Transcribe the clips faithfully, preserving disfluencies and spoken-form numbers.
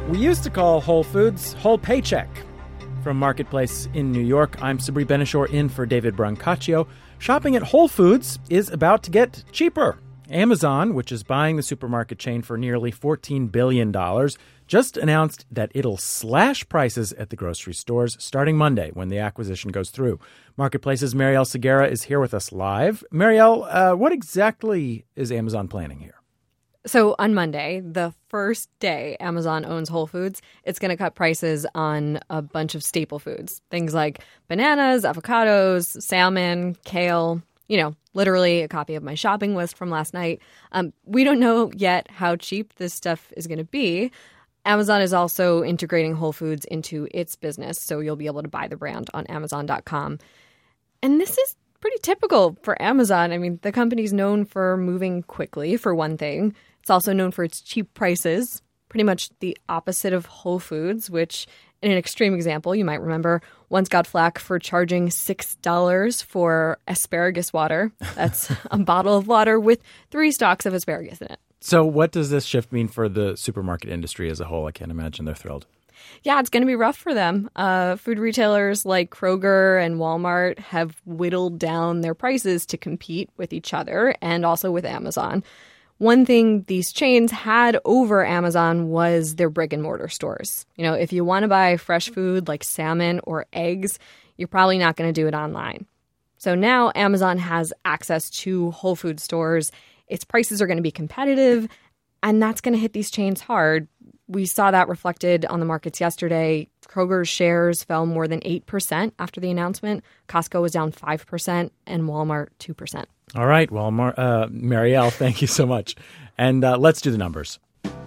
We used to call Whole Foods Whole Paycheck. From Marketplace in New York, I'm Sabri Benishore in for David Brancaccio. Shopping at Whole Foods is about to get cheaper. Amazon, which is buying the supermarket chain for nearly fourteen billion dollars, just announced that it'll slash prices at the grocery stores starting Monday when the acquisition goes through. Marketplace's Marielle Segura is here with us live. Marielle, uh, what exactly is Amazon planning here? So on Monday, the first day Amazon owns Whole Foods, it's going to cut prices on a bunch of staple foods. Things like bananas, avocados, salmon, kale, you know, literally a copy of my shopping list from last night. Um, we don't know yet how cheap this stuff is going to be. Amazon is also integrating Whole Foods into its business, so you'll be able to buy the brand on Amazon dot com. And this is pretty typical for Amazon. I mean, the company's known for moving quickly, for one thing. It's also known for its cheap prices, pretty much the opposite of Whole Foods, which, in an extreme example, you might remember, once got flack for charging six dollars for asparagus water. That's a bottle of water with three stalks of asparagus in it. So what does this shift mean for the supermarket industry as a whole? I can't imagine they're thrilled. Yeah, it's going to be rough for them. Uh, food retailers like Kroger and Walmart have whittled down their prices to compete with each other and also with Amazon. One thing these chains had over Amazon was their brick and mortar stores. You know, if you want to buy fresh food like salmon or eggs, you're probably not going to do it online. So now Amazon has access to Whole Food stores. Its prices are going to be competitive, and that's going to hit these chains hard. We saw that reflected on the markets yesterday. Kroger's shares fell more than eight percent after the announcement. Costco was down five percent and Walmart two percent. All right. Well, Mar- uh, Marielle, thank you so much. And uh, let's do the numbers.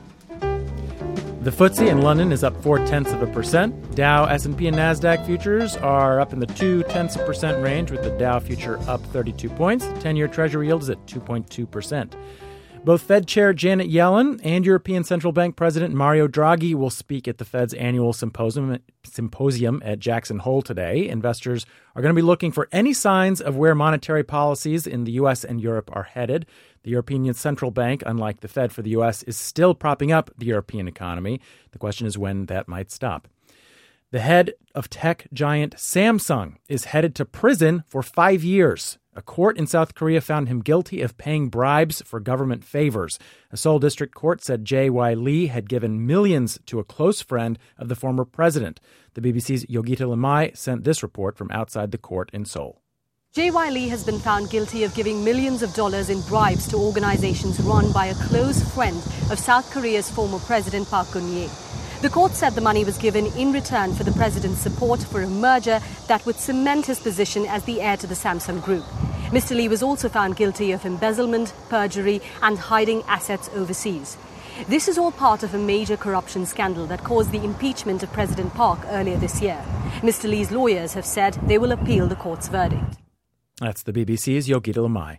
The F T S E in London is up four-tenths of a percent. Dow, S and P, and NASDAQ futures are up in the two-tenths of a percent range, with the Dow future up thirty-two points. The ten-year Treasury yield is at two point two percent. Both Fed Chair Janet Yellen and European Central Bank President Mario Draghi will speak at the Fed's annual symposium, symposium at Jackson Hole today. Investors are going to be looking for any signs of where monetary policies in the U S and Europe are headed. The European Central Bank, unlike the Fed for the U S, is still propping up the European economy. The question is when that might stop. The head of tech giant Samsung is headed to prison for five years. A court in South Korea found him guilty of paying bribes for government favors. A Seoul district court said J Y. Lee had given millions to a close friend of the former president. The B B C's Yogita Limai sent this report from outside the court in Seoul. J Y. Lee has been found guilty of giving millions of dollars in bribes to organizations run by a close friend of South Korea's former president Park Geun-hye. The court said the money was given in return for the president's support for a merger that would cement his position as the heir to the Samsung Group. Mister Lee was also found guilty of embezzlement, perjury, and hiding assets overseas. This is all part of a major corruption scandal that caused the impeachment of President Park earlier this year. Mister Lee's lawyers have said they will appeal the court's verdict. That's the B B C's Yogita Limai.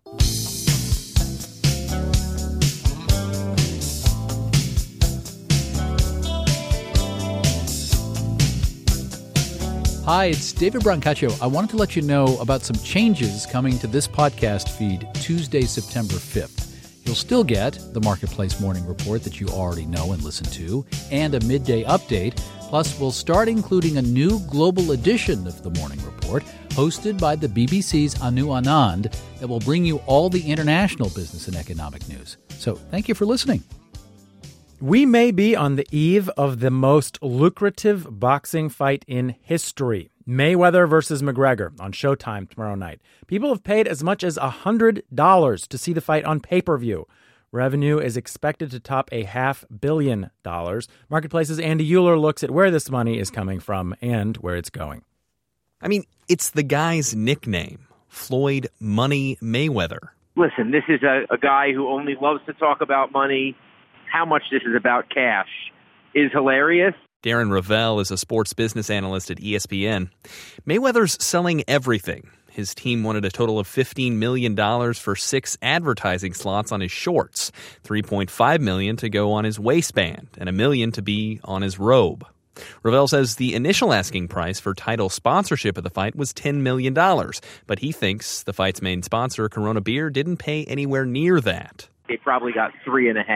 Hi, it's David Brancaccio. I wanted to let you know about some changes coming to this podcast feed Tuesday, September fifth. You'll still get the Marketplace Morning Report that you already know and listen to, and a midday update. Plus, we'll start including a new global edition of the Morning Report, hosted by the B B C's Anu Anand, that will bring you all the international business and economic news. So thank you for listening. We may be on the eve of the most lucrative boxing fight in history. Mayweather versus McGregor on Showtime tomorrow night. People have paid as much as one hundred dollars to see the fight on pay-per-view. Revenue is expected to top a half billion dollars. Marketplace's Andy Euler looks at where this money is coming from and where it's going. I mean, it's the guy's nickname, Floyd Money Mayweather. Listen, this is a, a guy who only loves to talk about money. How much this is about cash is hilarious. Darren Ravel is a sports business analyst at E S P N. Mayweather's selling everything. His team wanted a total of fifteen million dollars for six advertising slots on his shorts, three point five million dollars to go on his waistband, and a million to be on his robe. Ravel says the initial asking price for title sponsorship of the fight was ten million dollars, but he thinks the fight's main sponsor, Corona Beer, didn't pay anywhere near that. They probably got three and a half.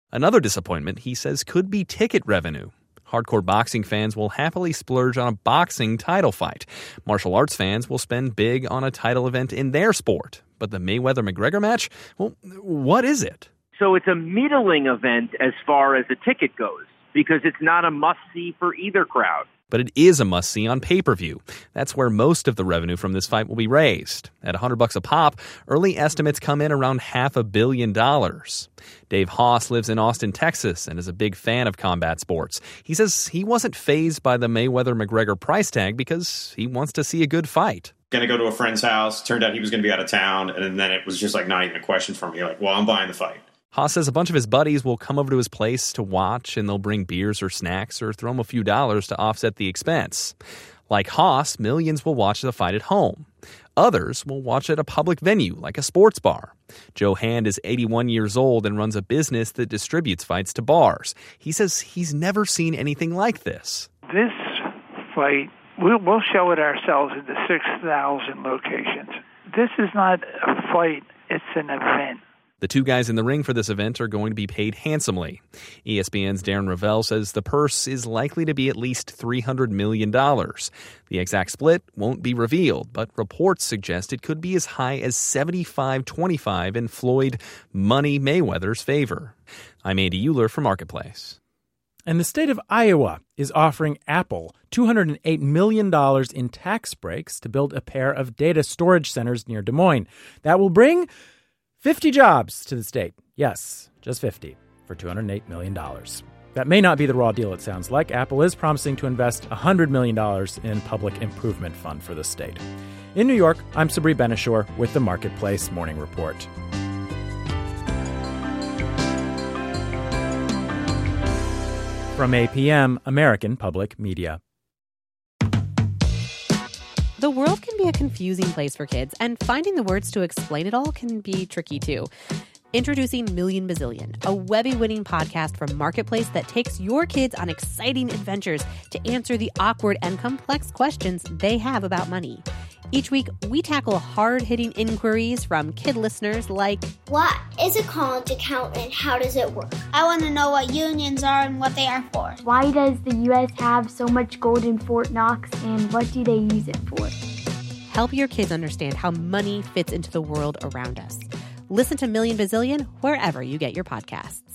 Another disappointment, he says, could be ticket revenue. Hardcore boxing fans will happily splurge on a boxing title fight. Martial arts fans will spend big on a title event in their sport. But the Mayweather-McGregor match, well, what is it? So it's a middling event as far as the ticket goes, because it's not a must-see for either crowd. But it is a must-see on pay-per-view. That's where most of the revenue from this fight will be raised. At one hundred bucks a pop, early estimates come in around half a billion dollars. Dave Haas lives in Austin, Texas, and is a big fan of combat sports. He says he wasn't fazed by the Mayweather-McGregor price tag because he wants to see a good fight. Going to go to a friend's house. Turned out he was going to be out of town, and then it was just like not even a question for me. Like, well, I'm buying the fight. Haas says a bunch of his buddies will come over to his place to watch, and they'll bring beers or snacks or throw him a few dollars to offset the expense. Like Haas, millions will watch the fight at home. Others will watch at a public venue, like a sports bar. Joe Hand is eighty-one years old and runs a business that distributes fights to bars. He says he's never seen anything like this. This fight, we'll, we'll show it ourselves in the six thousand locations. This is not a fight, it's an event. The two guys in the ring for this event are going to be paid handsomely. E S P N's Darren Rovell says the purse is likely to be at least three hundred million dollars. The exact split won't be revealed, but reports suggest it could be as high as seventy-five twenty-five in Floyd Money Mayweather's favor. I'm Andy Euler for Marketplace. And the state of Iowa is offering Apple two hundred eight million dollars in tax breaks to build a pair of data storage centers near Des Moines. That will bring fifty jobs to the state. Yes, just fifty for two hundred eight million dollars. That may not be the raw deal, it sounds like. Apple is promising to invest one hundred million dollars in public improvement fund for the state. In New York, I'm Sabri Benishore with the Marketplace Morning Report. From A P M, American Public Media. The world can be a confusing place for kids, and finding the words to explain it all can be tricky too. Introducing Million Bazillion, a Webby-winning podcast from Marketplace that takes your kids on exciting adventures to answer the awkward and complex questions they have about money. Each week, we tackle hard-hitting inquiries from kid listeners like, what is a college account and how does it work? I want to know what unions are and what they are for. Why does the U S have so much gold in Fort Knox and what do they use it for? Help your kids understand how money fits into the world around us. Listen to Million Bazillion wherever you get your podcasts.